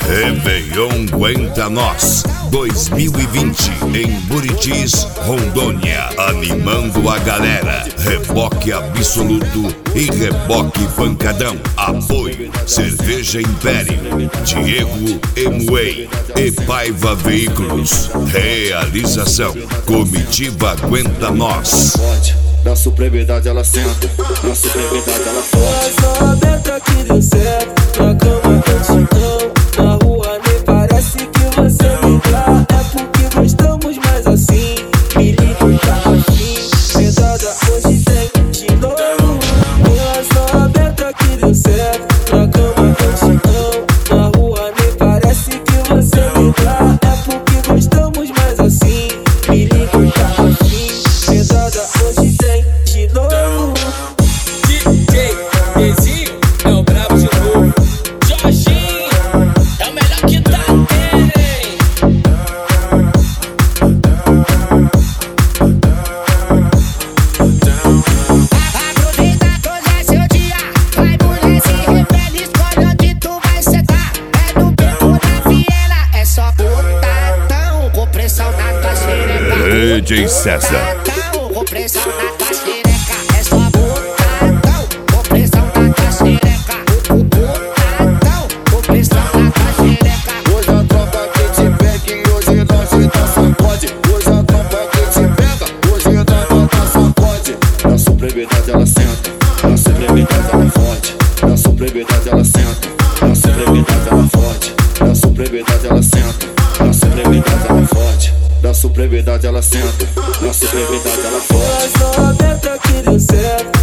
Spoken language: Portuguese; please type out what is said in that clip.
Réveillon Aguenta Nós 2020 em Buritis, Rondônia, animando a galera. Reboque Absoluto e Reboque Pancadão. Apoio Cerveja Império, Diego Emway e Paiva Veículos. Realização Comitiva Aguenta Nós. Na supremidade ela senta, na supremidade ela forte. Só dentro aqui deu certo, na cama antigão. Na rua nem parece que você me dá. É porque gostamos mais assim. Me liga, tá afim. Pesada hoje tem de novo. Só dentro aqui deu certo, na cama antigão. Na rua nem parece que você me dá. É porque gostamos mais assim. Me liga, tá afim. Pesada hoje tem de novo. DJ Bezinho é o brabo de novo. Jorginho é o melhor que tá, hein? Aproveita que hoje é seu dia. Vai, mulher, se revela, escolhe onde tu vai sentar. É no beco da viela, é só botadão. Com pressão na tua xereca. DJ César. Botadão, com pressão na tua xereca. É só botadão, com pressão na tua xereca. Botadão, com pressão na tua xereca. Hoje a tropa que te pega e hoje nós te dá sacode. Hoje a tropa que te pega, hoje nós dá sacode. Na supremidade ela senta, na supremidade ela forte. Na supremidade ela senta, na supremidade ela forte. Na supremidade ela senta, na supremidade ela forte. Na supremidade ela senta, na supremidade ela forte. Só dentro aqui deu certo.